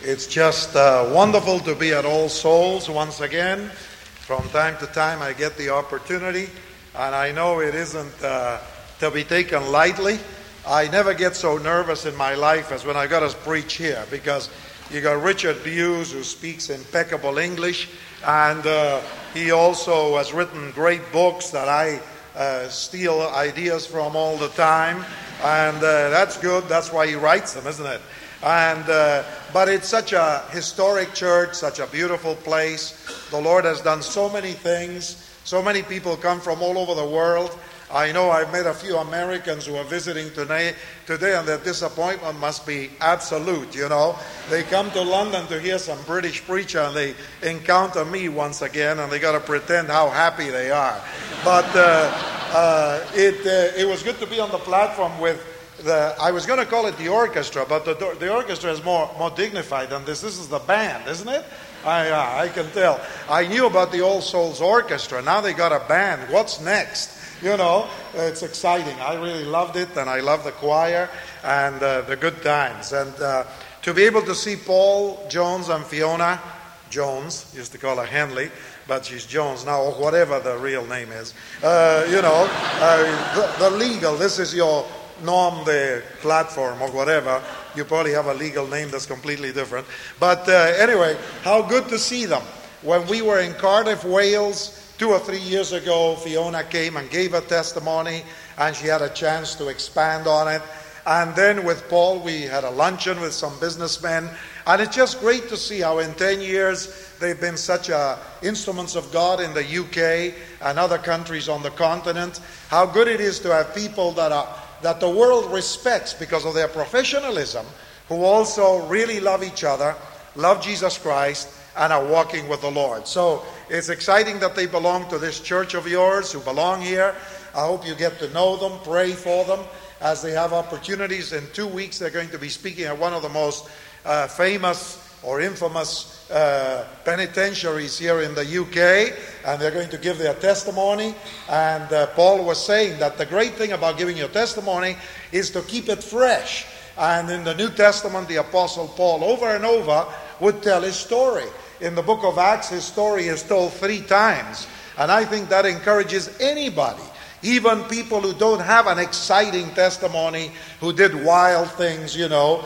It's just wonderful to be at All Souls once again. From time to time I get the opportunity, and I know it isn't to be taken lightly. I never get so nervous in my life as when I got to preach here, because you got Richard Hughes, who speaks impeccable English, and he also has written great books that I steal ideas from all the time, and that's good. That's why he writes them, isn't it? And but it's such a historic church, such a beautiful place. The Lord has done so many things. So many people come from all over the world. I know I've met a few Americans who are visiting today, and their disappointment must be absolute, you know. They come to London to hear some British preacher, and they encounter me once again, and they got to pretend how happy they are. But it was good to be on the platform with I was going to call it the orchestra, but the orchestra is more dignified than this. This is the band, isn't it? I can tell. I knew about the All Souls Orchestra. Now they got a band. What's next? You know, it's exciting. I really loved it, and I love the choir and the good times. And to be able to see Paul Jones and Fiona Jones, used to call her Henley, but she's Jones now, or whatever the real name is. The legal, this is your norm, the platform or whatever. You probably have a legal name that's completely different. But anyway, how good to see them. When we were in Cardiff, Wales, 2 or 3 years ago, Fiona came and gave a testimony, and she had a chance to expand on it. And then with Paul, we had a luncheon with some businessmen. And it's just great to see how in 10 years they've been such instruments of God in the UK and other countries on the continent. How good it is to have people that the world respects because of their professionalism, who also really love each other, love Jesus Christ, and are walking with the Lord. So it's exciting that they belong to this church of yours, who belong here. I hope you get to know them, pray for them as they have opportunities. In 2 weeks they're going to be speaking at one of the most famous or infamous penitentiaries here in the UK, and they're going to give their testimony. And Paul was saying that the great thing about giving your testimony is to keep it fresh. And in the New Testament, the Apostle Paul over and over would tell his story. In the book of Acts, his story is told 3 times. And I think that encourages anybody, even people who don't have an exciting testimony, who did wild things, you know.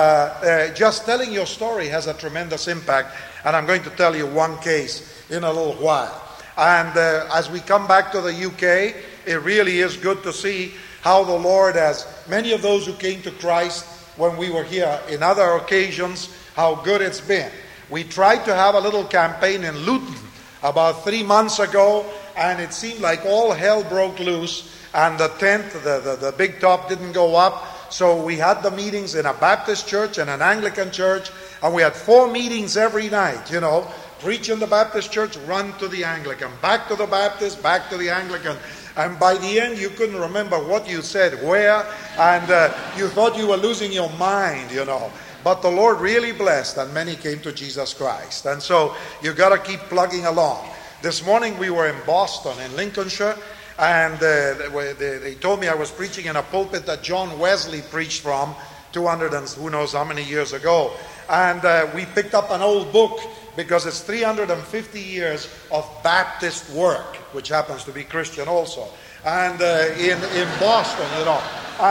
Just telling your story has a tremendous impact. And I'm going to tell you one case in a little while. And as we come back to the UK, it really is good to see how the Lord has, many of those who came to Christ when we were here in other occasions, how good it's been. We tried to have a little campaign in Luton about 3 months ago, and it seemed like all hell broke loose, and the tent, the big top didn't go up. So we had the meetings in a Baptist church and an Anglican church, and we had 4 meetings every night, you know. Preach in the Baptist church, run to the Anglican, back to the Baptist, back to the Anglican. And by the end, you couldn't remember what you said where, and you thought you were losing your mind, you know. But the Lord really blessed, and many came to Jesus Christ. And so you got to keep plugging along. This morning we were in Boston, in Lincolnshire, and they told me I was preaching in a pulpit that John Wesley preached from 200 and who knows how many years ago. And we picked up an old book because it's 350 years of Baptist work, which happens to be Christian also. And in Boston, you know.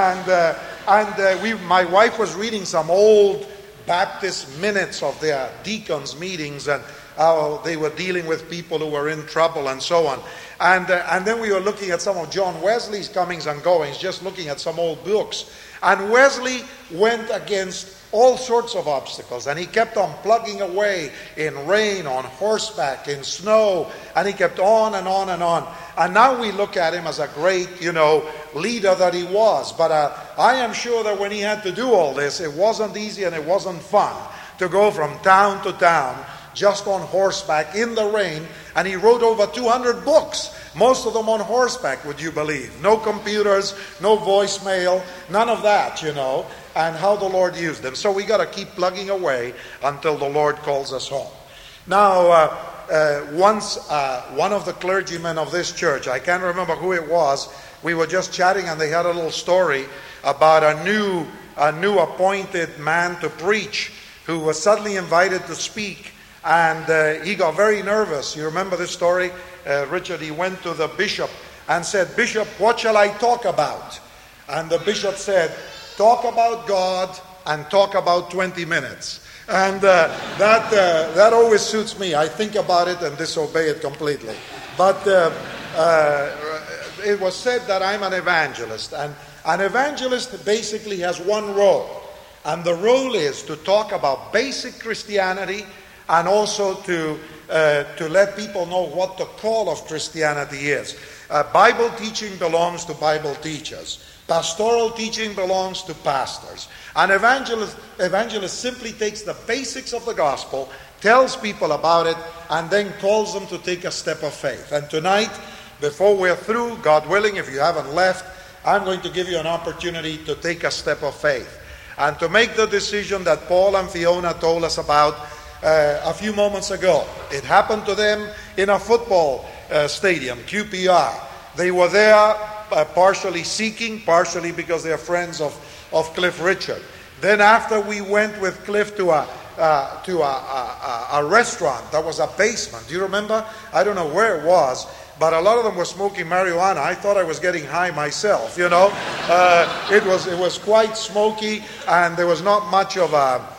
And my wife was reading some old Baptist minutes of their deacons' meetings and how they were dealing with people who were in trouble and so on. And then we were looking at some of John Wesley's comings and goings, just looking at some old books. And Wesley went against all sorts of obstacles, and he kept on plugging away in rain, on horseback, in snow, and he kept on and on and on. And now we look at him as a great, you know, leader that he was. But I am sure that when he had to do all this, it wasn't easy and it wasn't fun to go from town to town just on horseback in the rain. And he wrote over 200 books, most of them on horseback, would you believe? No computers, no voicemail, none of that, you know, and how the Lord used them. So we got to keep plugging away until the Lord calls us home. Now, once one of the clergymen of this church, I can't remember who it was, we were just chatting, and they had a little story about a new appointed man to preach who was suddenly invited to speak, and he got very nervous. You remember this story? Richard, he went to the bishop and said, "Bishop, what shall I talk about?" And the bishop said, "Talk about God and talk about 20 minutes. And that always suits me. I think about it and disobey it completely. But it was said that I'm an evangelist. And an evangelist basically has one role. And the role is to talk about basic Christianity and also to let people know what the call of Christianity is. Bible teaching belongs to Bible teachers. Pastoral teaching belongs to pastors. An evangelist simply takes the basics of the gospel, tells people about it, and then calls them to take a step of faith. And tonight, before we're through, God willing, if you haven't left, I'm going to give you an opportunity to take a step of faith and to make the decision that Paul and Fiona told us about a few moments ago. It happened to them in a football stadium, QPR. They were there partially seeking, partially because they're friends of Cliff Richard. Then after we went with Cliff to a restaurant that was a basement. Do you remember? I don't know where it was, but a lot of them were smoking marijuana. I thought I was getting high myself, you know. It was quite smoky, and there was not much of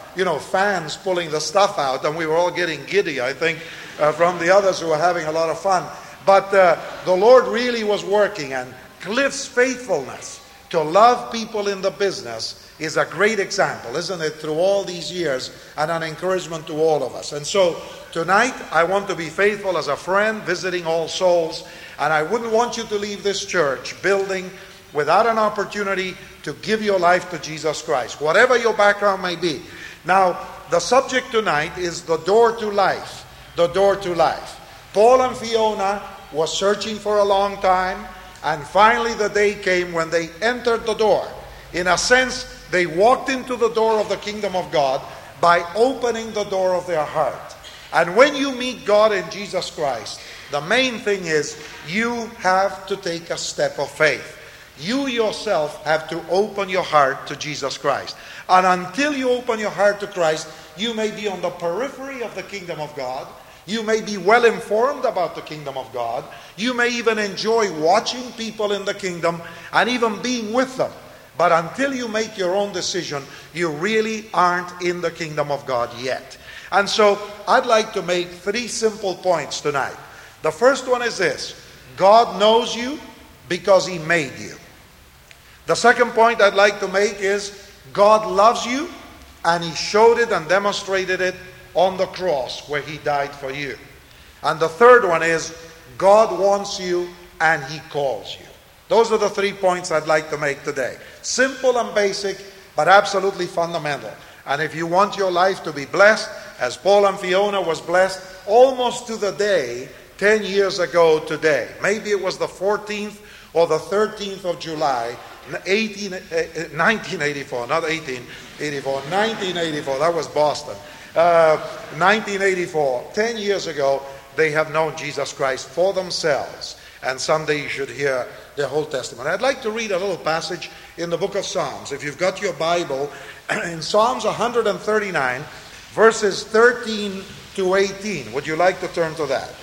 fans pulling the stuff out, and we were all getting giddy, I think, from the others who were having a lot of fun. But the Lord really was working, and Cliff's faithfulness to love people in the business is a great example, isn't it, through all these years, and an encouragement to all of us. And so tonight I want to be faithful as a friend visiting All Souls, and I wouldn't want you to leave this church building without an opportunity to give your life to Jesus Christ, whatever your background may be. Now, the subject tonight is the door to life, the door to life. Paul and Fiona were searching for a long time, and finally the day came when they entered the door. In a sense, they walked into the door of the kingdom of God by opening the door of their heart. And when you meet God in Jesus Christ, the main thing is you have to take a step of faith. You yourself have to open your heart to Jesus Christ. And until you open your heart to Christ, you may be on the periphery of the kingdom of God. You may be well informed about the kingdom of God. You may even enjoy watching people in the kingdom and even being with them. But until you make your own decision, you really aren't in the kingdom of God yet. And so I'd like to make 3 simple points tonight. The first one is this: God knows you because He made you. The second point I'd like to make is God loves you, and He showed it and demonstrated it on the cross where He died for you. And the third one is God wants you and He calls you. Those are the 3 points I'd like to make today. Simple and basic, but absolutely fundamental. And if you want your life to be blessed, as Paul and Fiona was blessed almost to the day 10 years ago today. Maybe it was the 14th or the 13th of July, 1984, not 1884, 1984, that was Boston. 1984, 10 years ago, they have known Jesus Christ for themselves. And someday you should hear the whole testimony. I'd like to read a little passage in the book of Psalms. If you've got your Bible, in Psalms 139, verses 13 to 18. Would you like to turn to that?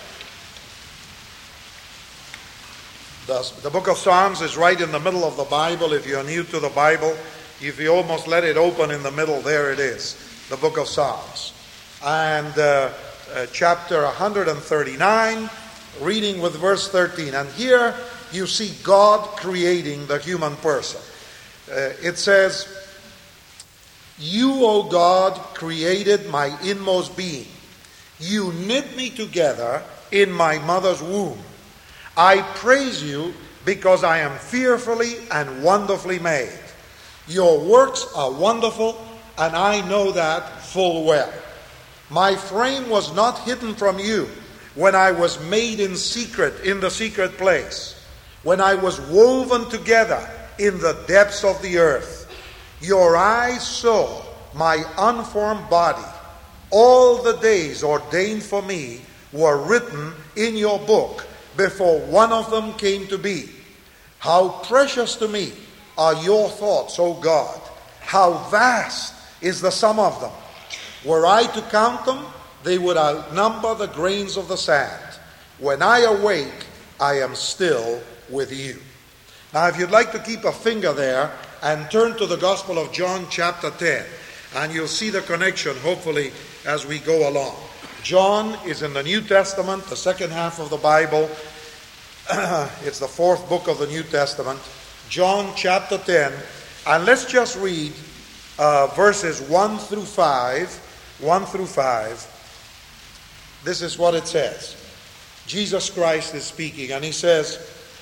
The book of Psalms is right in the middle of the Bible. If you're new to the Bible, if you almost let it open in the middle, there it is. The book of Psalms. And chapter 139, reading with verse 13. And here you see God creating the human person. It says, "You, O God, created my inmost being. You knit me together in my mother's womb. I praise you because I am fearfully and wonderfully made. Your works are wonderful, and I know that full well. My frame was not hidden from you when I was made in secret in the secret place, when I was woven together in the depths of the earth. Your eyes saw my unformed body. All the days ordained for me were written in your book before one of them came to be. How precious to me are your thoughts, O God! How vast is the sum of them! Were I to count them, they would outnumber the grains of the sand. When I awake, I am still with you. Now, if you'd like to keep a finger there and turn to the Gospel of John chapter 10, and you'll see the connection, hopefully, as we go along. John is in the New Testament, the second half of the Bible. It's the fourth book of the New Testament. John chapter 10. And let's just read verses 1 through 5. 1 through 5. This is what it says. Jesus Christ is speaking, and he says,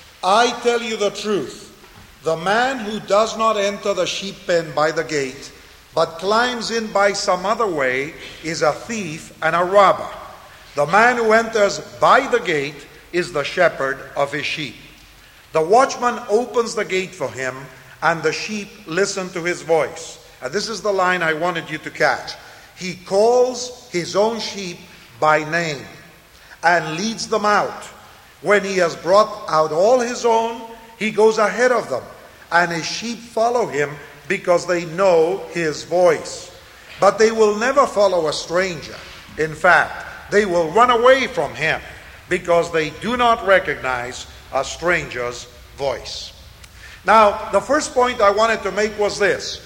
I tell you the truth. The man who does not enter the sheep pen by the gate, but climbs in by some other way, is a thief and a robber. The man who enters by the gate is the shepherd of his sheep. The watchman opens the gate for him, and the sheep listen to his voice. And this is the line I wanted you to catch. He calls his own sheep by name and leads them out. When he has brought out all his own, he goes ahead of them, and his sheep follow him because they know his voice. But they will never follow a stranger. In fact, they will run away from him because they do not recognize a stranger's voice. Now, the first point I wanted to make was this.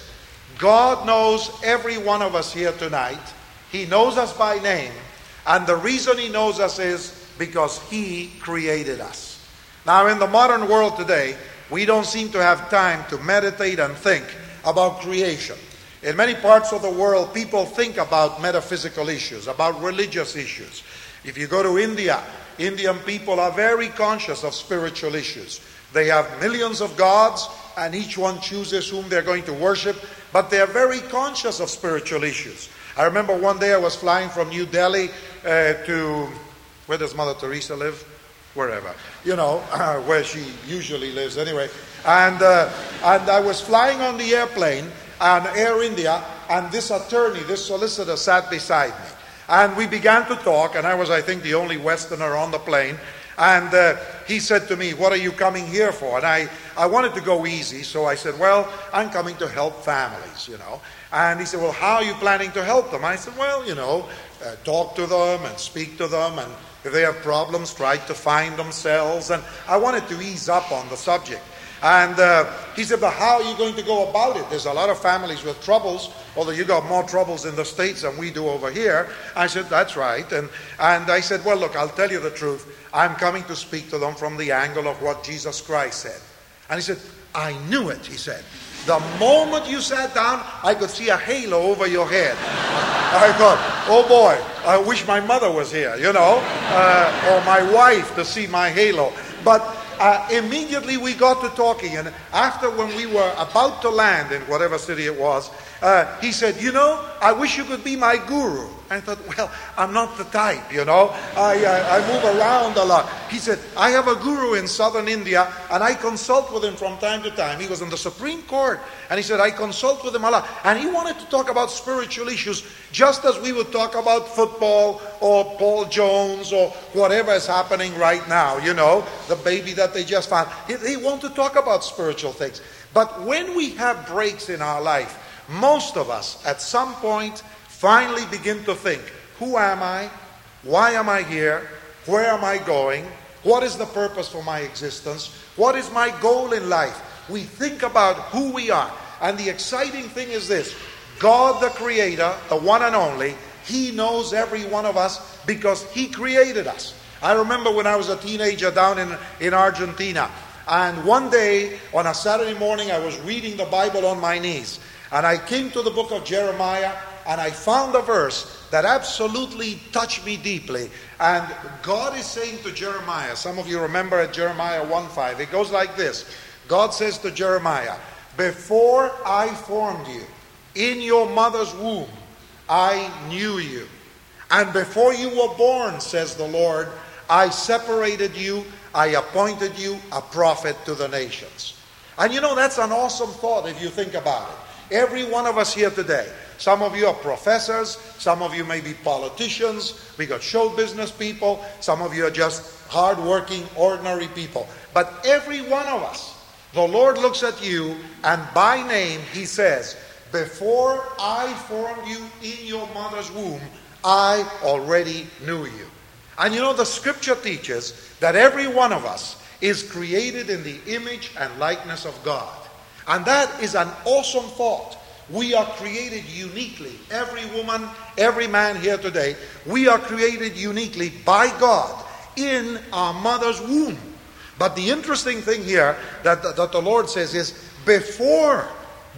God knows every one of us here tonight. He knows us by name. And the reason he knows us is because he created us. Now, in the modern world today, we don't seem to have time to meditate and think about creation. In many parts of the world, people think about metaphysical issues, about religious issues. If you go to India, Indian people are very conscious of spiritual issues. They have millions of gods, and each one chooses whom they're going to worship, but they're very conscious of spiritual issues. I remember one day I was flying from New Delhi to, where does Mother Teresa live? Wherever, where she usually lives anyway. And I was flying on the airplane, and Air India, and this attorney, this solicitor sat beside me. And we began to talk, and I think, the only Westerner on the plane. And he said to me, what are you coming here for? And I wanted to go easy, so I said, well, I'm coming to help families, And he said, well, how are you planning to help them? I said, well, talk to them and speak to them, and if they have problems, try to find themselves. And I wanted to ease up on the subject. And he said, but how are you going to go about it? There's a lot of families with troubles, although you got more troubles in the States than we do over here. I said, that's right. And I said, well, look, I'll tell you the truth. I'm coming to speak to them from the angle of what Jesus Christ said. And he said, I knew it, he said. The moment you sat down, I could see a halo over your head. I thought, oh boy, I wish my mother was here, or my wife to see my halo. But immediately we got to talking, and after, when we were about to land in whatever city it was, he said, I wish you could be my guru. I thought, well, I'm not the type, I move around a lot. He said, I have a guru in southern India, and I consult with him from time to time. He was in the Supreme Court, and he said, I consult with him a lot. And he wanted to talk about spiritual issues, just as we would talk about football or Paul Jones or whatever is happening right now, the baby that they just found. He wanted to talk about spiritual things. But when we have breaks in our life, most of us, at some point, finally begin to think, who am I? Why am I here? Where am I going? What is the purpose for my existence? What is my goal in life? We think about who we are. And the exciting thing is this. God, the Creator, the one and only, He knows every one of us because He created us. I remember when I was a teenager down in Argentina. And one day, on a Saturday morning, I was reading the Bible on my knees. And I came to the book of Jeremiah, and I found a verse that absolutely touched me deeply. And God is saying to Jeremiah, some of you remember at Jeremiah 1:5, it goes like this. God says to Jeremiah, before I formed you in your mother's womb, I knew you. And before you were born, says the Lord, I separated you, I appointed you a prophet to the nations. And that's an awesome thought if you think about it. Every one of us here today, some of you are professors, some of you may be politicians, we got show business people, some of you are just hard-working, ordinary people. But every one of us, the Lord looks at you, and by name He says, before I formed you in your mother's womb, I already knew you. And you know, the scripture teaches that every one of us is created in the image and likeness of God. And that is an awesome thought. We are created uniquely. Every woman, every man here today, we are created uniquely by God in our mother's womb. But the interesting thing here that the Lord says is, before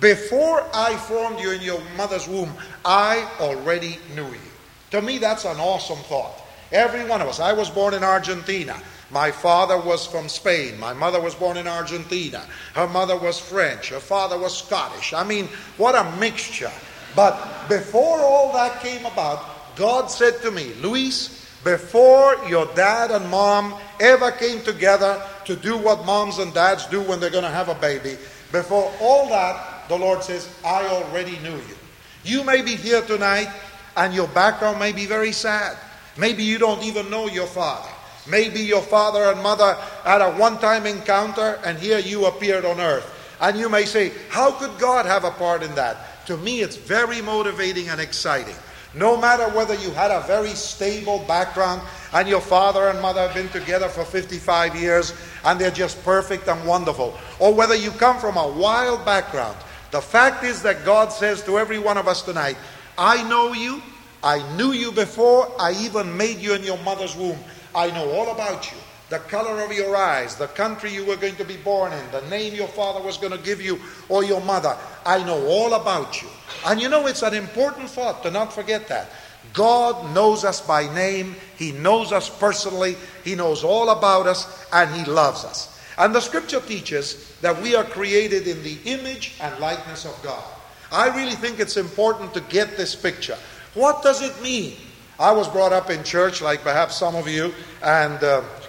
I formed you in your mother's womb, I already knew you. To me, that's an awesome thought. Every one of us. I was born in Argentina. My father was from Spain. My mother was born in Argentina. Her mother was French. Her father was Scottish. I mean, what a mixture. But before all that came about, God said to me, Luis, before your dad and mom ever came together to do what moms and dads do when they're going to have a baby, before all that, the Lord says, I already knew you. You may be here tonight and your background may be very sad. Maybe you don't even know your father. Maybe your father and mother had a one-time encounter and here you appeared on earth. And you may say, how could God have a part in that? To me, it's very motivating and exciting. No matter whether you had a very stable background and your father and mother have been together for 55 years and they're just perfect and wonderful, or whether you come from a wild background, the fact is that God says to every one of us tonight, I know you. I knew you before I even made you in your mother's womb. I know all about you. The color of your eyes, the country you were going to be born in, the name your father was going to give you or your mother. I know all about you. And you know, it's an important thought to not forget that. God knows us by name. He knows us personally. He knows all about us and He loves us. And the scripture teaches that we are created in the image and likeness of God. I really think it's important to get this picture. What does it mean? I was brought up in church like perhaps some of you, and,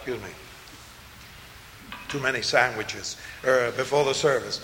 too many sandwiches before the service.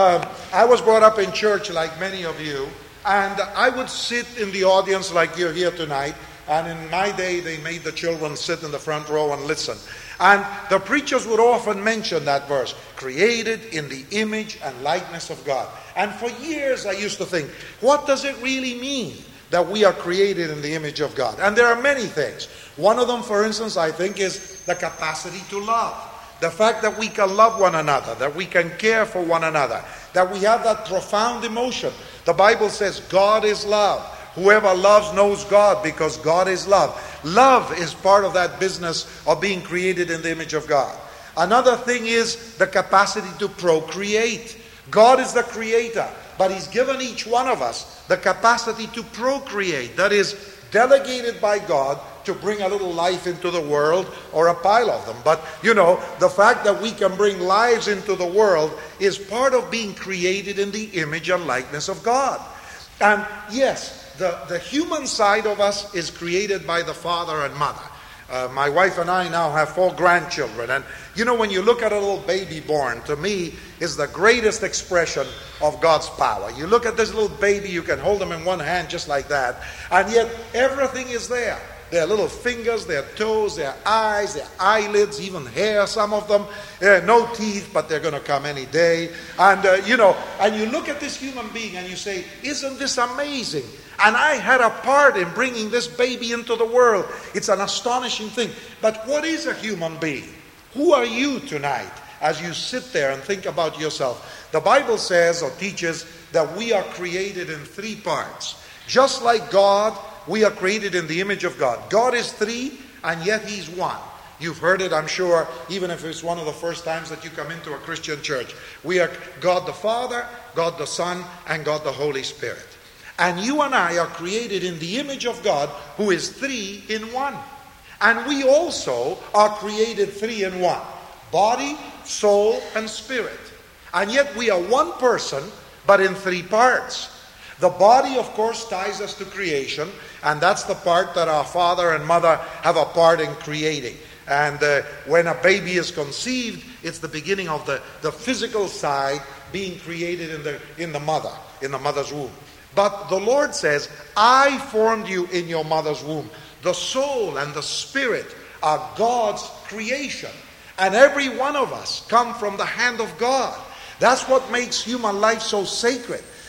I was brought up in church like many of you, and I would sit in the audience like you're here tonight, and in my day they made the children sit in the front row and listen. And the preachers would often mention that verse, created in the image and likeness of God. And for years I used to think, what does it really mean that we are created in the image of God? And there are many things. One of them, for instance, I think is the capacity to love. The fact that we can love one another, that we can care for one another, that we have that profound emotion. The Bible says God is love. Whoever loves knows God because God is love. Love is part of that business of being created in the image of God. Another thing is the capacity to procreate. God is the creator, but He's given each one of us the capacity to procreate. That is delegated by God to bring a little life into the world or a pile of them. But, you know, the fact that we can bring lives into the world is part of being created in the image and likeness of God. And yes, the human side of us is created by the father and mother. My wife and I now have 4 grandchildren. And, you know, when you look at a little baby born, to me, is the greatest expression of God's power. You look at this little baby, you can hold them in one hand just like that. And yet, everything is there. Their little fingers, their toes, their eyes, their eyelids, even hair, some of them. No teeth, but they're going to come any day. And, and you look at this human being and you say, isn't this amazing? And I had a part in bringing this baby into the world. It's an astonishing thing. But what is a human being? Who are you tonight as you sit there and think about yourself? The Bible says or teaches that we are created in 3 parts. Just like God, we are created in the image of God. God is 3 and yet He's 1. You've heard it, I'm sure, even if it's one of the first times that you come into a Christian church. We are God the Father, God the Son, and God the Holy Spirit. And you and I are created in the image of God, who is 3 in 1. And we also are created 3 in 1. Body, soul, and spirit. And yet we are one person, but in 3 parts. The body, of course, ties us to creation, and that's the part that our father and mother have a part in creating. And when a baby is conceived, it's the beginning of the physical side being created in the mother's womb. But the Lord says, I formed you in your mother's womb. The soul and the spirit are God's creation. And every one of us come from the hand of God. That's what makes human life so sacred.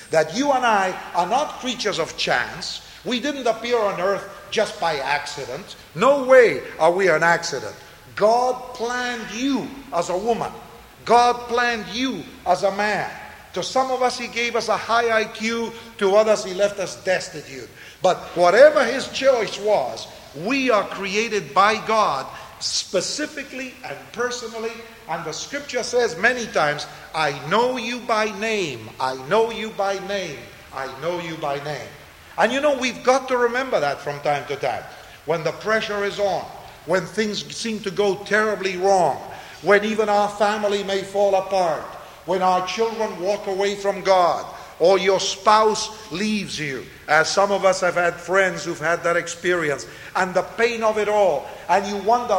that you and I are not creatures of chance. We didn't appear on earth just by accident. No way are we an accident. God planned you as a woman. God planned you as a man. To some of us, He gave us a high IQ. To others, He left us destitute. But whatever His choice was, we are created by God specifically and personally. And the scripture says many times, I know you by name. I know you by name. I know you by name. And you know, we've got to remember that from time to time. When the pressure is on, when things seem to go terribly wrong, when even our family may fall apart, when our children walk away from God, or your spouse leaves you, as some of us have had friends who've had that experience, and the pain of it all, and you wonder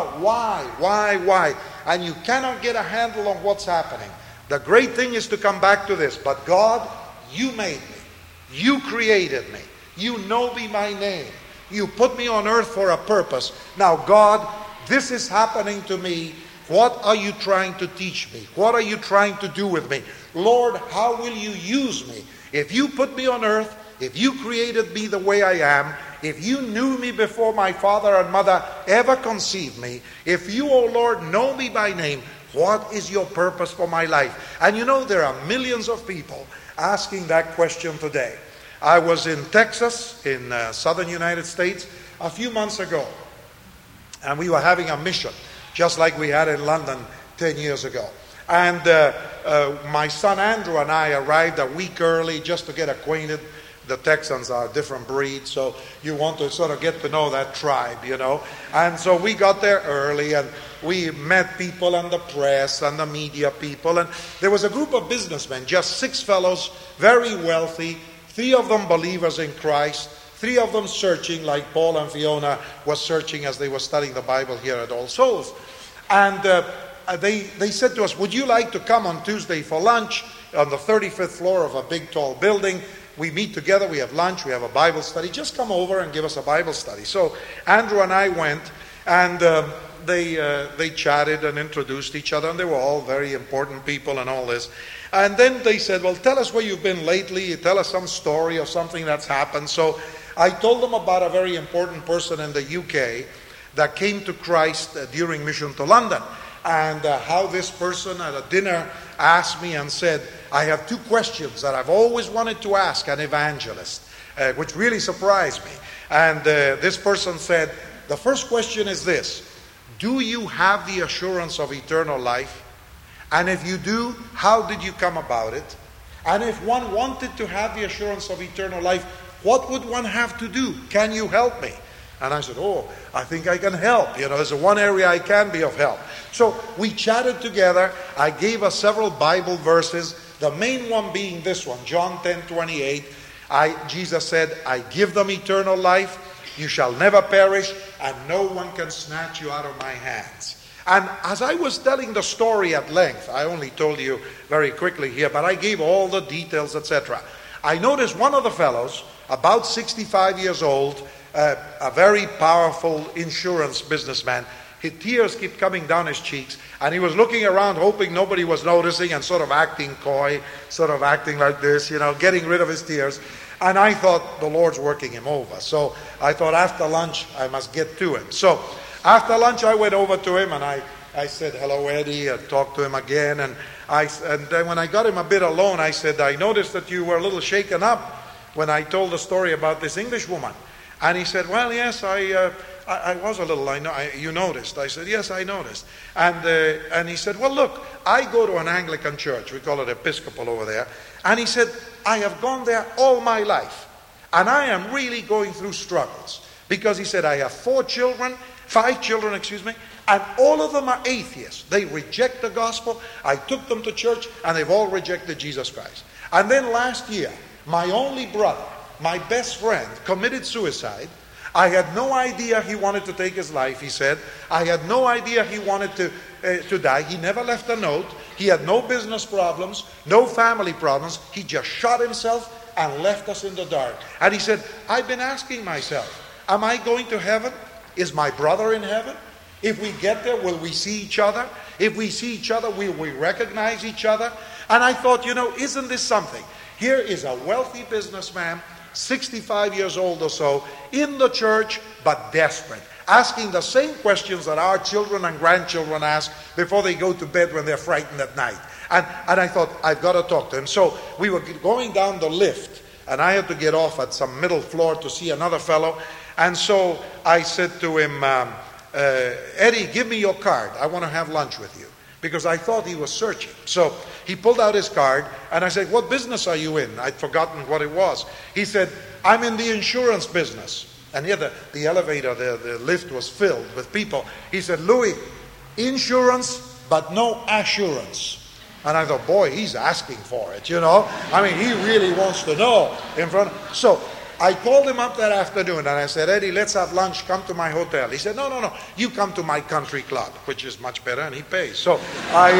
why, and you cannot get a handle on what's happening. The great thing is to come back to this. But God, you made me. You created me. You know me by name. You put me on earth for a purpose. Now, God, this is happening to me. What are you trying to teach me? What are you trying to do with me? Lord, how will you use me? If you put me on earth, if you created me the way I am, if you knew me before my father and mother ever conceived me, if you, O Lord, know me by name, what is your purpose for my life? And you know, there are millions of people asking that question today. I was in Texas, in southern United States, a few months ago, and we were having a mission, just like we had in London 10 years ago. And my son Andrew and I arrived a week early just to get acquainted. The Texans are a different breed, so you want to sort of get to know that tribe, you know. And so we got there early, and we met people and the press and the media people. And there was a group of businessmen, just 6 fellows, very wealthy, 3 of them believers in Christ, 3 of them searching like Paul and Fiona was searching as they were studying the Bible here at All Souls. And they said to us, would you like to come on Tuesday for lunch on the 35th floor of a big tall building? We meet together, we have lunch, we have a Bible study. Just come over and give us a Bible study. So Andrew and I went, and they chatted and introduced each other, and they were all very important people and all this. And then they said, well, tell us where you've been lately. Tell us some story of something that's happened. So I told them about a very important person in the UK that came to Christ during mission to London. And how this person at a dinner asked me and said, I have 2 questions that I've always wanted to ask an evangelist, which really surprised me. And this person said, the first question is this: do you have the assurance of eternal life? And if you do, how did you come about it? And if one wanted to have the assurance of eternal life, what would one have to do? Can you help me? And I said, oh, I think I can help. You know, there's one area I can be of help. So we chatted together. I gave us several Bible verses, the main one being this one, John 10:28. Jesus said, I give them eternal life. You shall never perish, and no one can snatch you out of my hands. And as I was telling the story at length, I only told you very quickly here, but I gave all the details, etc. I noticed one of the fellows, about 65 years old, a very powerful insurance businessman. His tears keep coming down his cheeks, and he was looking around hoping nobody was noticing and sort of acting coy, sort of acting like this, you know, getting rid of his tears. And I thought the Lord's working him over. So I thought after lunch I must get to him. So after lunch I went over to him and I said, hello Eddie, I talked to him again. And then when I got him a bit alone, I said, I noticed that you were a little shaken up when I told the story about this English woman. And he said, well, yes, I was a little, you noticed. I said, yes, I noticed. And he said, well, look, I go to an Anglican church. We call it Episcopal over there. And he said, I have gone there all my life. And I am really going through struggles. Because he said, I have 5 children, and all of them are atheists. They reject the gospel. I took them to church, and they've all rejected Jesus Christ. And then last year, my only brother, my best friend, committed suicide. I had no idea he wanted to take his life, he said. I had no idea he wanted to die. He never left a note. He had no business problems, no family problems. He just shot himself and left us in the dark. And he said, I've been asking myself, am I going to heaven? Is my brother in heaven? If we get there, will we see each other? If we see each other, will we recognize each other? And I thought, isn't this something? Here is a wealthy businessman, 65 years old or so, in the church, but desperate, asking the same questions that our children and grandchildren ask before they go to bed when they're frightened at night. And I thought, I've got to talk to him. So we were going down the lift, and I had to get off at some middle floor to see another fellow. And so I said to him, Eddie, give me your card. I want to have lunch with you. Because I thought he was searching. So he pulled out his card, and I said, what business are you in? I'd forgotten what it was. He said, I'm in the insurance business. And here the elevator, the lift was filled with people. He said, Louis, insurance, but no assurance. And I thought, boy, he's asking for it, you know. I mean, he really wants to know in front. So I called him up that afternoon, and I said, Eddie, let's have lunch. Come to my hotel. He said, no. You come to my country club, which is much better, and he pays. So I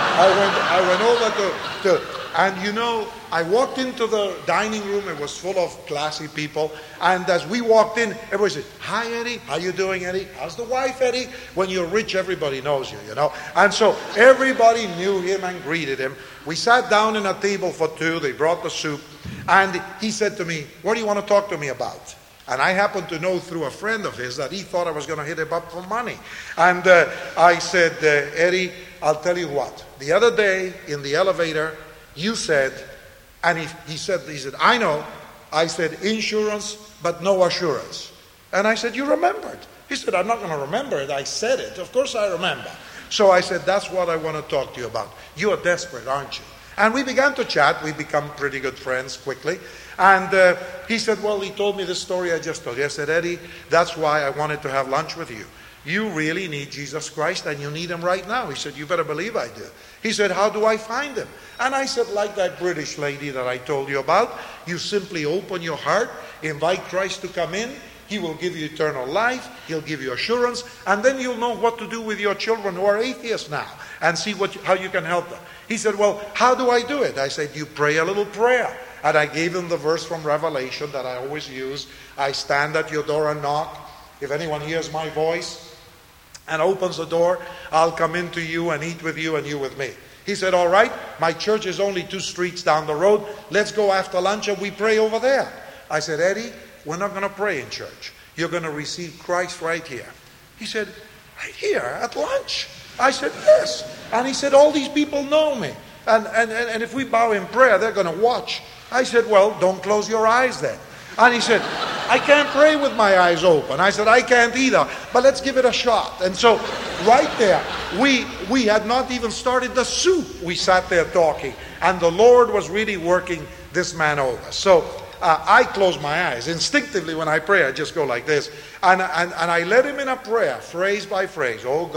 went over to and you know, I walked into the dining room. It was full of classy people. And as we walked in, everybody said, hi, Eddie. How you doing, Eddie? How's the wife, Eddie? When you're rich, everybody knows you, you know. And so everybody knew him and greeted him. We sat down in a table for two. They brought the soup. And he said to me, what do you want to talk to me about? And I happened to know through a friend of his that he thought I was going to hit him up for money. And I said, Eddie, I'll tell you what. The other day in the elevator, you said, and he said, I know. I said, insurance, but no assurance. And I said, you remembered. He said, I'm not going to remember it. I said it. Of course I remember. So I said, that's what I want to talk to you about. You are desperate, aren't you? And we began to chat. We become pretty good friends quickly. And he said, well, he told me this story I just told you. I said, Eddie, that's why I wanted to have lunch with you. You really need Jesus Christ, and you need him right now. He said, you better believe I do. He said, how do I find him? And I said, like that British lady that I told you about, you simply open your heart, invite Christ to come in. He will give you eternal life. He'll give you assurance. And then you'll know what to do with your children who are atheists now and see how you can help them. He said, well, how do I do it? I said, you pray a little prayer. And I gave him the verse from Revelation that I always use. I stand at your door and knock. If anyone hears my voice and opens the door, I'll come into you and eat with you and you with me. He said, all right, my church is only 2 streets down the road. Let's go after lunch and we pray over there. I said, Eddie, we're not going to pray in church. You're going to receive Christ right here. He said, right here at lunch? I said, yes. And he said, all these people know me. And if we bow in prayer, they're going to watch. I said, well, don't close your eyes then. And he said, I can't pray with my eyes open. I said, I can't either, but let's give it a shot. And so right there, we had not even started the soup. We sat there talking, and the Lord was really working this man over. So I close my eyes. Instinctively when I pray, I just go like this. And I led him in a prayer, phrase by phrase. Oh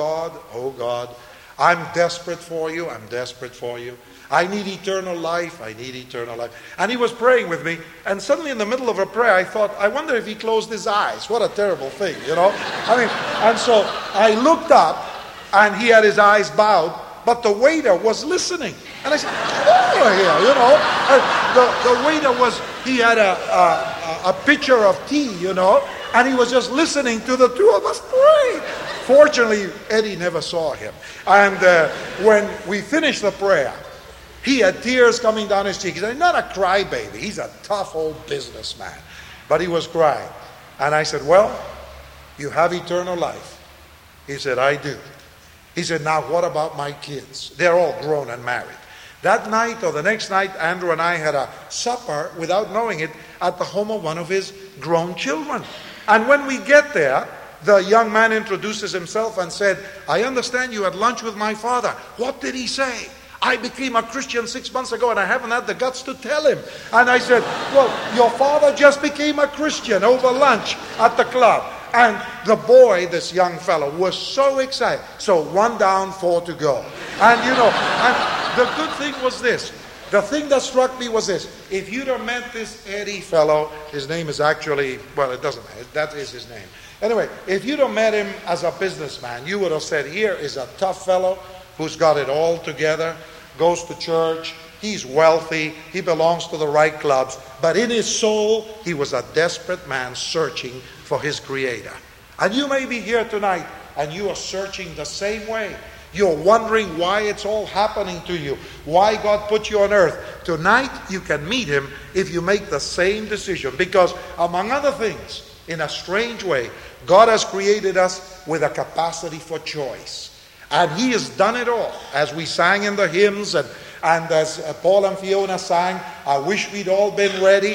God, I'm desperate for you. I'm desperate for you. I need eternal life. I need eternal life. And he was praying with me. And suddenly in the middle of a prayer, I thought, I wonder if he closed his eyes. What a terrible thing, you know. And so I looked up and he had his eyes bowed, but the waiter was listening. And I said, come over here, you know. The waiter he had a pitcher of tea, you know, and he was just listening to the two of us pray. Fortunately, Eddie never saw him. And when we finished the prayer, he had tears coming down his cheek. He's not a crybaby. He's a tough old businessman. But he was crying. And I said, well, you have eternal life. He said, I do. He said, now what about my kids? They're all grown and married. That night or the next night, Andrew and I had a supper, without knowing it, at the home of one of his grown children. And when we get there, the young man introduces himself and said, I understand you had lunch with my father. What did he say? I became a Christian 6 months ago and I haven't had the guts to tell him. And I said, well, your father just became a Christian over lunch at the club. And the boy, this young fellow, was so excited. So 1 down, 4 to go. And you know, and the good thing was this. The thing that struck me was this. If you'd have met this Eddie fellow, his name is actually, well, it doesn't matter. That is his name. Anyway, if you'd have met him as a businessman, you would have said, here is a tough fellow who's got it all together, goes to church, he's wealthy, he belongs to the right clubs, but in his soul, he was a desperate man searching for his Creator. And you may be here tonight, and you are searching the same way. You're wondering why it's all happening to you, why God put you on earth. Tonight, you can meet Him if you make the same decision. Because, among other things, in a strange way, God has created us with a capacity for choice. And He has done it all. As we sang in the hymns, and as Paul and Fiona sang, I wish we'd all been ready.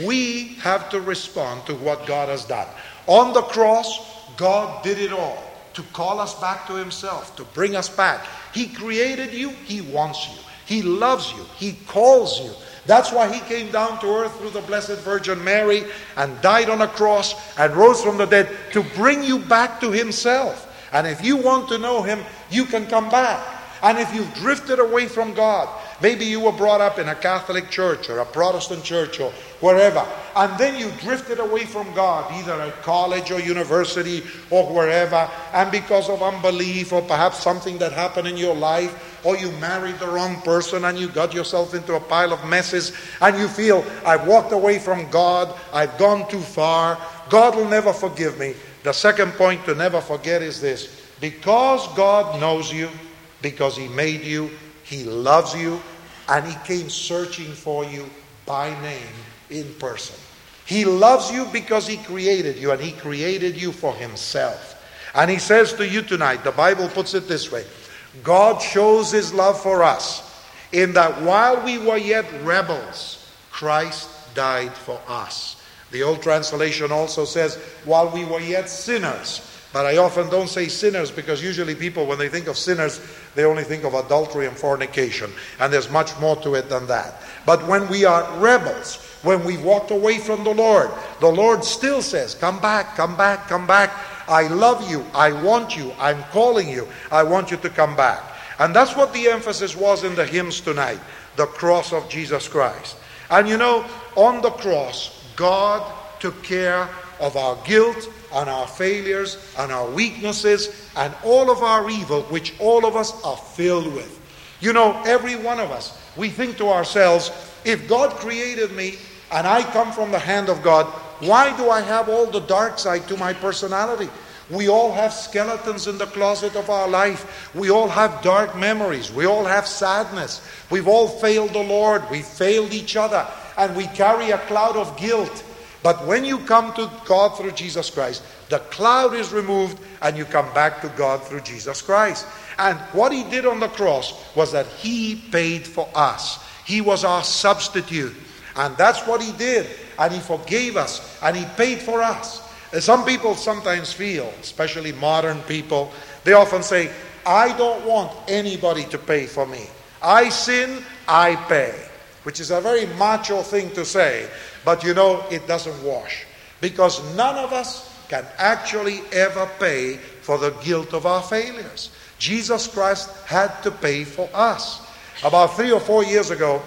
We have to respond to what God has done. On the cross, God did it all to call us back to Himself, to bring us back. He created you. He wants you. He loves you. He calls you. That's why He came down to earth through the Blessed Virgin Mary and died on a cross and rose from the dead to bring you back to Himself. And if you want to know Him, you can come back. And if you've drifted away from God, maybe you were brought up in a Catholic church or a Protestant church or wherever, and then you drifted away from God, either at college or university or wherever, and because of unbelief or perhaps something that happened in your life, or you married the wrong person and you got yourself into a pile of messes, and you feel, I've walked away from God, I've gone too far, God will never forgive me. The second point to never forget is this: because God knows you, because He made you, He loves you, and He came searching for you by name in person. He loves you because He created you, and He created you for Himself. And He says to you tonight, the Bible puts it this way: God shows His love for us in that while we were yet rebels, Christ died for us. The old translation also says, while we were yet sinners. But I often don't say sinners because usually people, when they think of sinners, they only think of adultery and fornication. And there's much more to it than that. But when we are rebels, when we walked away from the Lord still says, come back, come back, come back. I love you. I want you. I'm calling you. I want you to come back. And that's what the emphasis was in the hymns tonight, the cross of Jesus Christ. And you know, on the cross, God took care of our guilt and our failures and our weaknesses and all of our evil, which all of us are filled with. You know, every one of us, we think to ourselves, if God created me and I come from the hand of God, why do I have all the dark side to my personality? We all have skeletons in the closet of our life. We all have dark memories. We all have sadness. We've all failed the Lord. We've failed each other. And we carry a cloud of guilt. But when you come to God through Jesus Christ, the cloud is removed and you come back to God through Jesus Christ. And what He did on the cross was that He paid for us. He was our substitute. And that's what He did. And He forgave us. And He paid for us. Some people sometimes feel, especially modern people, they often say, I don't want anybody to pay for me. I sin, I pay. Which is a very macho thing to say. But you know, it doesn't wash. Because none of us can actually ever pay for the guilt of our failures. Jesus Christ had to pay for us. About 3 or 4 years ago,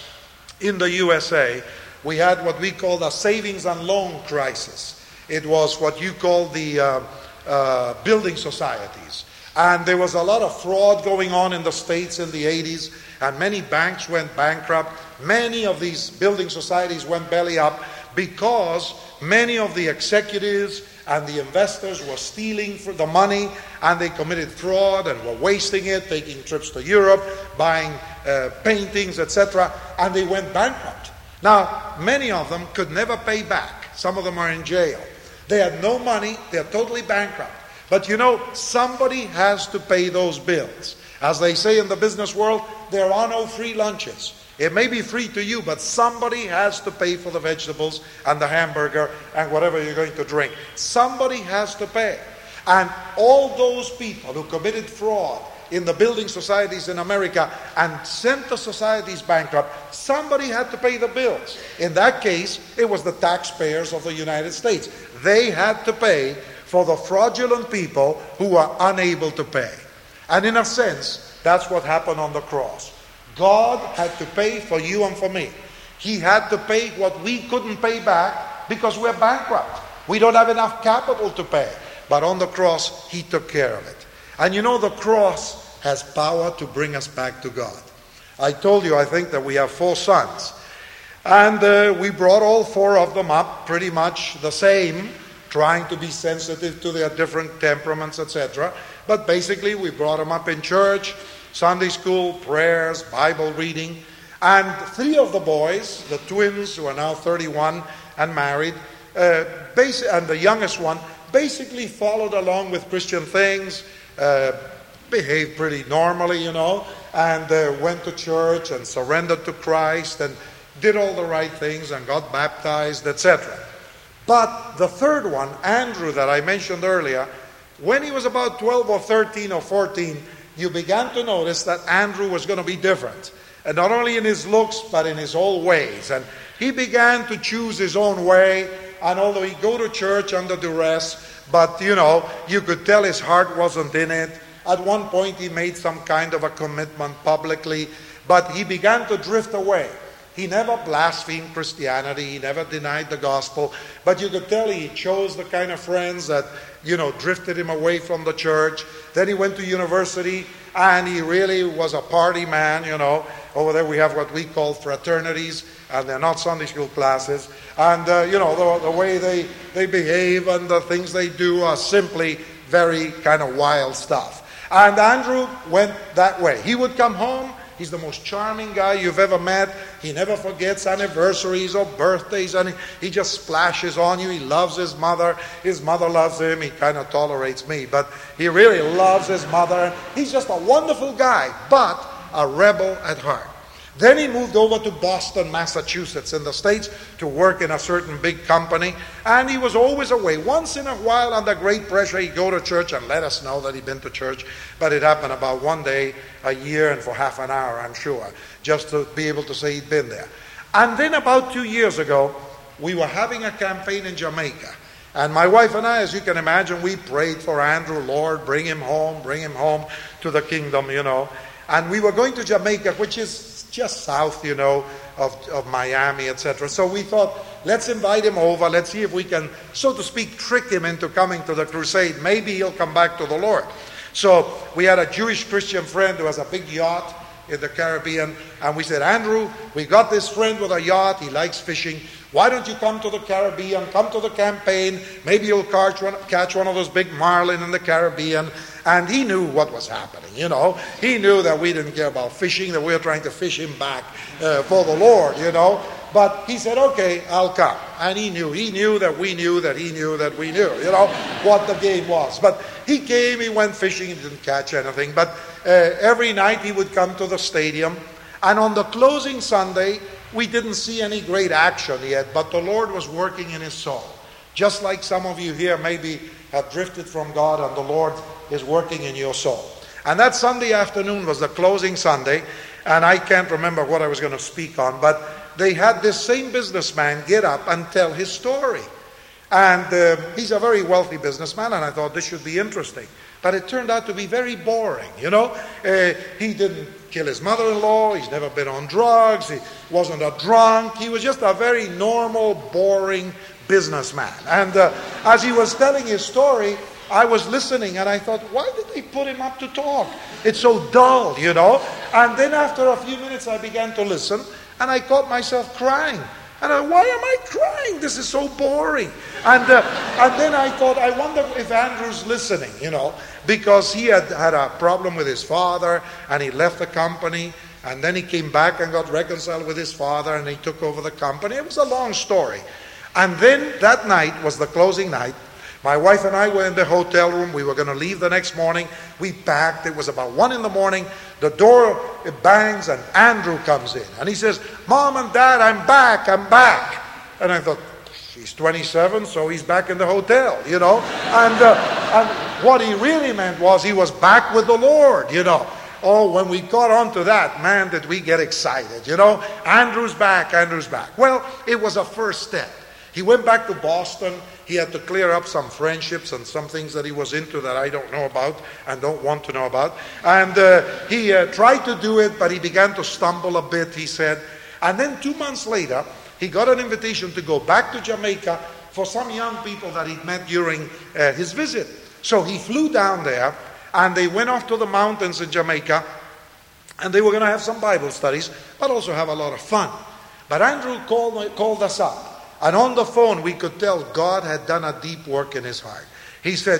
in the USA, we had what we call the savings and loan crisis. It was what you call the building societies. And there was a lot of fraud going on in the States in the 80s. And many banks went bankrupt. Many of these building societies went belly up because many of the executives and the investors were stealing for the money, and they committed fraud and were wasting it, taking trips to Europe, buying paintings, etc., and they went bankrupt. Now, many of them could never pay back. Some of them are in jail. They had no money. They're totally bankrupt. But you know, somebody has to pay those bills. As they say in the business world, there are no free lunches. It may be free to you, but somebody has to pay for the vegetables and the hamburger and whatever you're going to drink. Somebody has to pay. And all those people who committed fraud in the building societies in America and sent the societies bankrupt, somebody had to pay the bills. In that case, it was the taxpayers of the United States. They had to pay for the fraudulent people who were unable to pay. And in a sense, that's what happened on the cross. God had to pay for you and for me. He had to pay what we couldn't pay back because we're bankrupt. We don't have enough capital to pay. But on the cross, He took care of it. And you know, the cross has power to bring us back to God. I told you, I think, that we have 4 sons. And we brought all 4 of them up pretty much the same. trying to be sensitive to their different temperaments, etc. But basically, we brought them up in church, Sunday school, prayers, Bible reading. And 3 of the boys, the twins who are now 31 and married, and the youngest one, basically followed along with Christian things, behaved pretty normally, and went to church and surrendered to Christ and did all the right things and got baptized, etc. But the third one, Andrew, that I mentioned earlier, when he was about 12 or 13 or 14, you began to notice that Andrew was going to be different. And not only in his looks, but in his whole ways. And he began to choose his own way. And although he'd go to church under duress, but, you could tell his heart wasn't in it. At one point, he made some kind of a commitment publicly, but he began to drift away. He never blasphemed Christianity. He never denied the gospel. But you could tell he chose the kind of friends that, drifted him away from the church. Then he went to university, and he really was a party man, Over there we have what we call fraternities, and they're not Sunday school classes. And, the way they behave and the things they do are simply very kind of wild stuff. And Andrew went that way. He would come home. He's the most charming guy you've ever met. He never forgets anniversaries or birthdays, and he just splashes on you. He loves his mother. His mother loves him. He kind of tolerates me, but he really loves his mother. He's just a wonderful guy, but a rebel at heart. Then he moved over to Boston, Massachusetts, in the States, to work in a certain big company. And he was always away. Once in a while, under great pressure, he'd go to church and let us know that he'd been to church. But it happened about one day a year and for half an hour, I'm sure, just to be able to say he'd been there. And then about 2 years ago, we were having a campaign in Jamaica. And my wife and I, as you can imagine, we prayed for Andrew. Lord, bring him home to the kingdom, And we were going to Jamaica, which is just south, of Miami, etc. So we thought, let's invite him over. Let's see if we can, so to speak, trick him into coming to the crusade. Maybe he'll come back to the Lord. So we had a Jewish Christian friend who has a big yacht in the Caribbean. And we said, Andrew, we got this friend with a yacht. He likes fishing. Why don't you come to the Caribbean? Come to the campaign. Maybe you'll catch one of those big marlin in the Caribbean. And he knew what was happening, He knew that we didn't care about fishing, that we were trying to fish him back for the Lord, But he said, okay, I'll come. And he knew that we knew that he knew that we knew, what the game was. But he came, he went fishing, he didn't catch anything. But every night he would come to the stadium. And on the closing Sunday, we didn't see any great action yet, but the Lord was working in his soul. Just like some of you here maybe have drifted from God, and the Lord is working in your soul. And that Sunday afternoon was the closing Sunday, and I can't remember what I was going to speak on, but they had this same businessman get up and tell his story. And he's a very wealthy businessman, and I thought this should be interesting. But it turned out to be very boring, He didn't kill his mother-in-law. He's never been on drugs. He wasn't a drunk. He was just a very normal, boring businessman. And as he was telling his story, I was listening, and I thought, why did they put him up to talk? It's so dull, And then after a few minutes, I began to listen, and I caught myself crying. And why am I crying? This is so boring. And then I thought, I wonder if Andrew's listening, because he had a problem with his father, and he left the company, and then he came back and got reconciled with his father, and he took over the company. It was a long story. And then that night was the closing night. My wife and I were in the hotel room. We were going to leave the next morning. We packed. It was about 1 a.m. The door bangs, and Andrew comes in. And he says, Mom and Dad, I'm back. And I thought, he's 27, so he's back in the hotel, And what he really meant was he was back with the Lord, Oh, when we got onto that, man, did we get excited, Andrew's back. Well, it was a first step. He went back to Boston. He had to clear up some friendships and some things that he was into that I don't know about and don't want to know about. And he tried to do it, but he began to stumble a bit, he said. And then 2 months later, he got an invitation to go back to Jamaica for some young people that he'd met during his visit. So he flew down there, and they went off to the mountains in Jamaica, and they were going to have some Bible studies, but also have a lot of fun. But Andrew called us up. And on the phone, we could tell God had done a deep work in his heart. He said,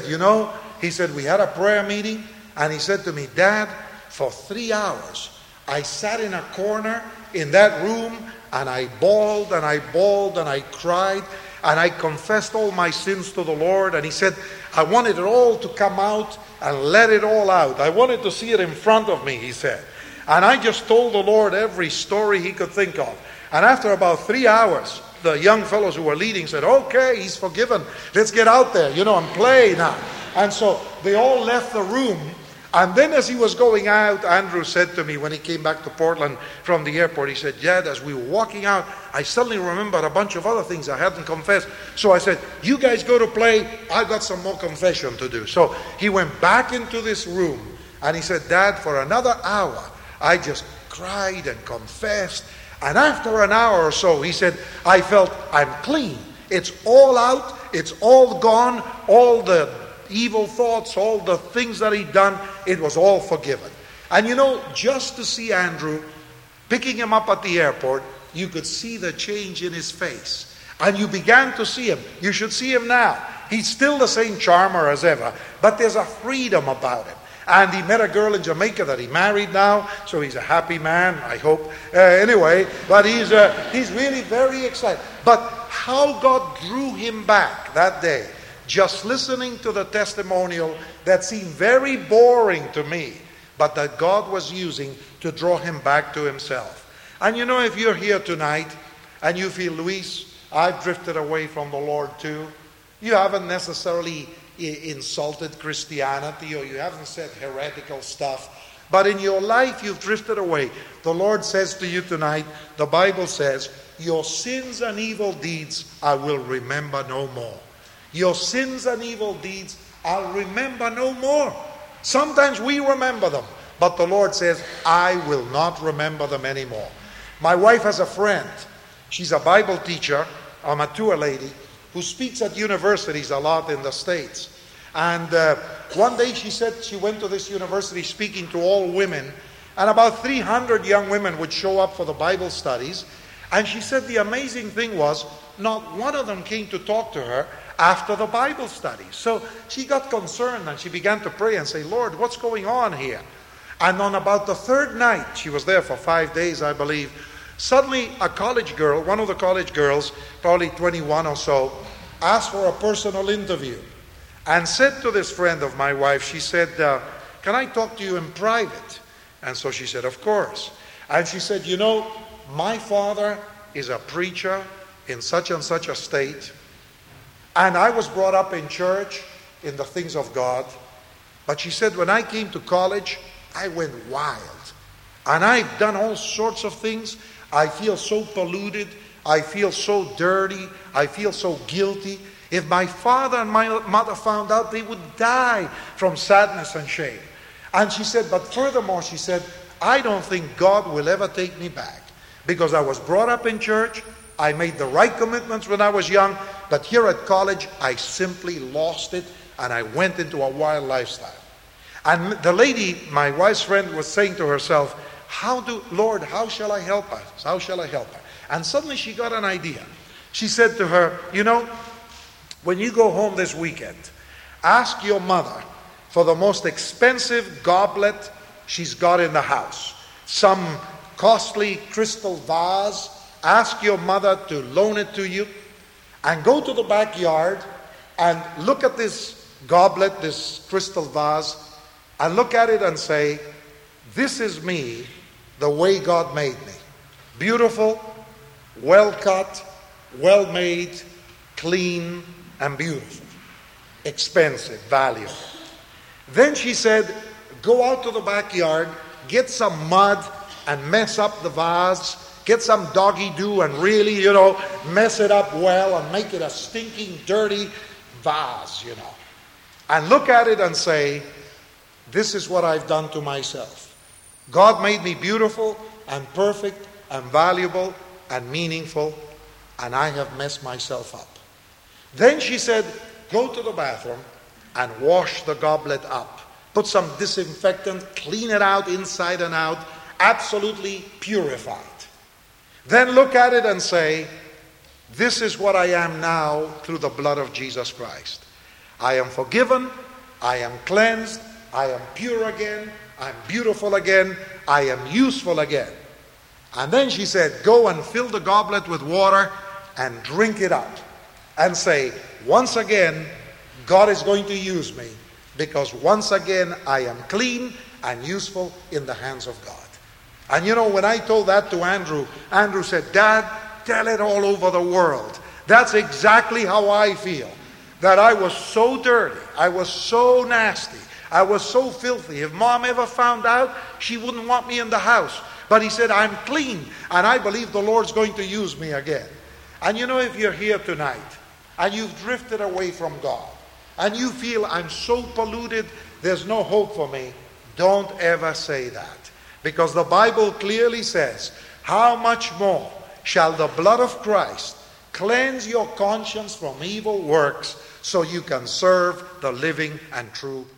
we had a prayer meeting, and he said to me, Dad, for 3 hours, I sat in a corner in that room, and I bawled, and I bawled, and I cried, and I confessed all my sins to the Lord. And he said, I wanted it all to come out and let it all out. I wanted to see it in front of me, he said. And I just told the Lord every story he could think of. And after about 3 hours, the young fellows who were leading said, okay, he's forgiven. Let's get out there, and play now. And so they all left the room. And then as he was going out, Andrew said to me when he came back to Portland from the airport, he said, Dad, as we were walking out, I suddenly remembered a bunch of other things I hadn't confessed. So I said, you guys go to play. I've got some more confession to do. So he went back into this room and he said, Dad, for another hour, I just cried and confessed. And after an hour or so, he said, I felt I'm clean. It's all out. It's all gone. All the evil thoughts, all the things that he'd done, it was all forgiven. And just to see Andrew, picking him up at the airport, you could see the change in his face. And you began to see him. You should see him now. He's still the same charmer as ever, but there's a freedom about him. And he met a girl in Jamaica that he married now, so he's a happy man, I hope. Anyway, but he's really very excited. But how God drew him back that day, just listening to the testimonial that seemed very boring to me, but that God was using to draw him back to himself. And if you're here tonight and you feel, Luis, I've drifted away from the Lord too. You haven't necessarily insulted Christianity, or you haven't said heretical stuff, but in your life you've drifted away. The Lord says to you tonight, the Bible says, your sins and evil deeds I will remember no more. Your sins and evil deeds I'll remember no more. Sometimes we remember them, but the Lord says, I will not remember them anymore. My wife has a friend. She's a Bible teacher, a mature lady, who speaks at universities a lot in the States. And one day she said she went to this university speaking to all women, and about 300 young women would show up for the Bible studies. And she said the amazing thing was, not one of them came to talk to her after the Bible study. So she got concerned and she began to pray and say, Lord, what's going on here? And on about the third night, she was there for 5 days, I believe, suddenly a college girl, one of the college girls, probably 21 or so, asked for a personal interview and said to this friend of my wife, she said, can I talk to you in private? And so she said, of course. And she said, my father is a preacher in such and such a state, and I was brought up in church in the things of God. But she said, when I came to college, I went wild. And I've done all sorts of things. I feel so polluted. I feel so dirty. I feel so guilty. If my father and my mother found out, they would die from sadness and shame. And she said, but furthermore, she said, I don't think God will ever take me back, because I was brought up in church. I made the right commitments when I was young, but here at college, I simply lost it, and I went into a wild lifestyle. And the lady, my wife's friend, was saying to herself, Lord, how shall I help her? How shall I help her? And suddenly she got an idea. She said to her, when you go home this weekend, ask your mother for the most expensive goblet she's got in the house. Some costly crystal vase. Ask your mother to loan it to you, and go to the backyard and look at this goblet, this crystal vase, and look at it and say, this is me the way God made me. Beautiful, well cut, well made, clean, and beautiful. Expensive, valuable. Then she said, go out to the backyard, get some mud and mess up the vase. Get some doggy do and really, mess it up well and make it a stinking, dirty vase, And look at it and say, this is what I've done to myself. God made me beautiful and perfect and valuable and meaningful, and I have messed myself up. Then she said, go to the bathroom and wash the goblet up. Put some disinfectant, clean it out inside and out, absolutely purified. Then look at it and say, This is what I am now through the blood of Jesus Christ. I am forgiven, I am cleansed, I am pure again, I'm beautiful again, I am useful again. And then she said, go and fill the goblet with water and drink it up. And say, once again, God is going to use me, because once again I am clean and useful in the hands of God. And you know, when I told that to Andrew, Andrew said, Dad, tell it all over the world. That's exactly how I feel. That I was so dirty, I was so nasty, I was so filthy. If Mom ever found out, she wouldn't want me in the house. But he said, I'm clean, and I believe the Lord's going to use me again. And you know, if you're here tonight, and you've drifted away from God, and you feel, I'm so polluted, there's no hope for me, don't ever say that. Because the Bible clearly says, how much more shall the blood of Christ cleanse your conscience from evil works, so you can serve the living and true